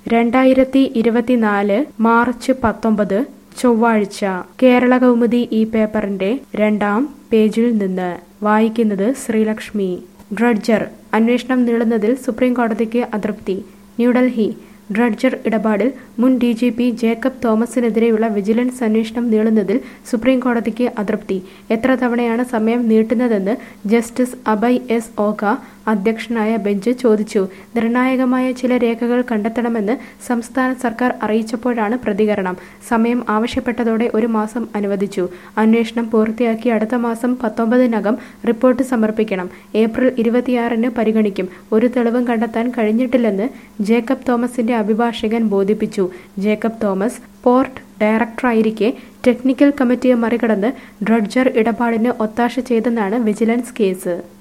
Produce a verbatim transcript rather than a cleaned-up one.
രണ്ടായിരത്തി ഇരുപത്തിനാല് മാർച്ച് പത്തൊമ്പത് ചൊവ്വാഴ്ച കേരള കൗമുദി ഈ പേപ്പറിന്റെ രണ്ടാം പേജിൽ നിന്ന് വായിക്കുന്നത് ശ്രീലക്ഷ്മി. ഡ്രഡ്ജർ അന്വേഷണം നീളുന്നതിൽ സുപ്രീം കോടതിക്ക് അതൃപ്തി. ന്യൂഡൽഹി ഡ്രഡ്ജർ ഇടപാടിൽ മുൻ ഡി ജി പി ജേക്കബ് തോമസിനെതിരെയുള്ള വിജിലൻസ് അന്വേഷണം നീളുന്നതിൽ സുപ്രീം കോടതിക്ക് അതൃപ്തി. എത്ര തവണയാണ് സമയം നീട്ടുന്നതെന്ന് ജസ്റ്റിസ് അഭയ് എസ് ഓക അധ്യക്ഷനായ ബെഞ്ച് ചോദിച്ചു. നിർണായകമായ ചില രേഖകൾ കണ്ടെത്തണമെന്ന് സംസ്ഥാന സർക്കാർ അറിയിച്ചപ്പോഴാണ് പ്രതികരണം. സമയം ആവശ്യപ്പെട്ടതോടെ ഒരു മാസം അനുവദിച്ചു. അന്വേഷണം പൂർത്തിയാക്കി അടുത്ത മാസം പത്തൊമ്പതിനകം റിപ്പോർട്ട് സമർപ്പിക്കണം. ഏപ്രിൽ ഇരുപത്തിയാറിന് പരിഗണിക്കും. ഒരു തെളിവും കണ്ടെത്താൻ കഴിഞ്ഞിട്ടില്ലെന്ന് ജേക്കബ് തോമസിന്റെ അഭിഭാഷകൻ ബോധിപ്പിച്ചു. ജേക്കബ് തോമസ് പോർട്ട് ഡയറക്ടറായിരിക്കെ ടെക്നിക്കൽ കമ്മിറ്റിയെ മറികടന്ന് ഡ്രഡ്ജർ ഇടപാടിന് ഒത്താശ ചെയ്തെന്നാണ് വിജിലൻസ് കേസ്.